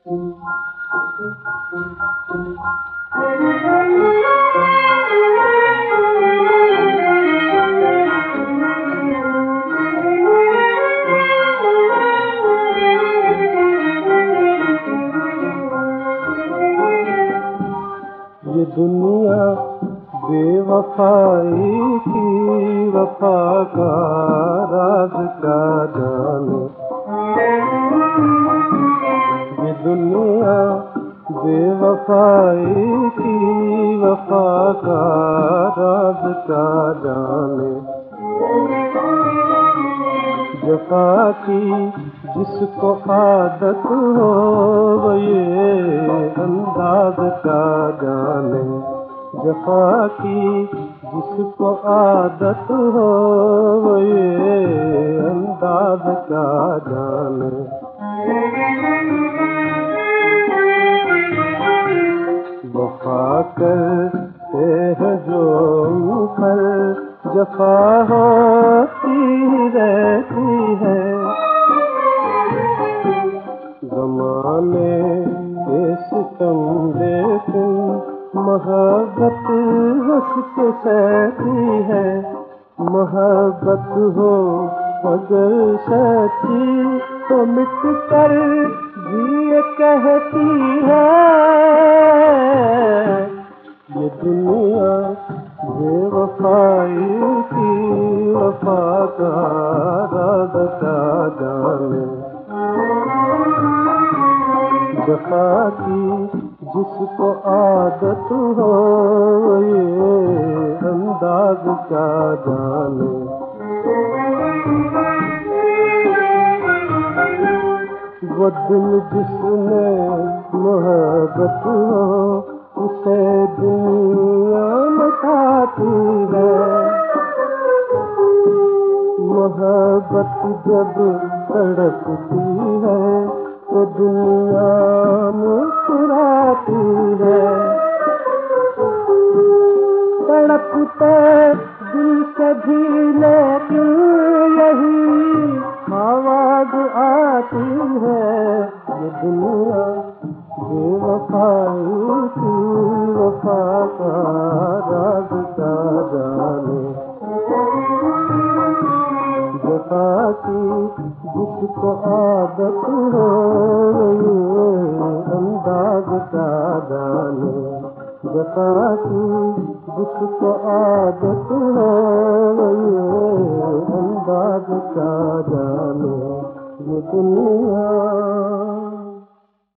ये दुनिया बेवफाई की वफा का राज क्या जाने। ये दुनिया बेवफाई की वफा का राज क्या जाने। जफा की जिसको आदत हो वो ये अंदाज क्या जाने। जफा की जिसको आदत हो वो ये अंदाज क्या जाने। वफा करते हैं जो मुखर जफा होती रहती है। ज़माने के सितम लेकिन मोहब्बत हंस के सहती है। मोहब्बत हो मगर सच्ची तो मिट कर भी ये कहती है। ये दुनिया बेवफाई की वफा का राज क्या जाने। जफा की जिसको आदत हो ये अंदाज क्या जाने। वो दिल जिसमें मोहब्बत हो उसे दुनिया मचाती है। मोहब्बत जब तड़पती है तो दुनिया मुस्कुराती है। तड़पते दिल से भी लेकिन यही आवाज आती है। ये दुनिया बेवफाई की वफा का राज क्या जाने। जफा की जिसको आदत हो ये अंदाज क्या जाने। जफा की जिसको आदत हो ये अंदाज क्या जाने। ये दुनिया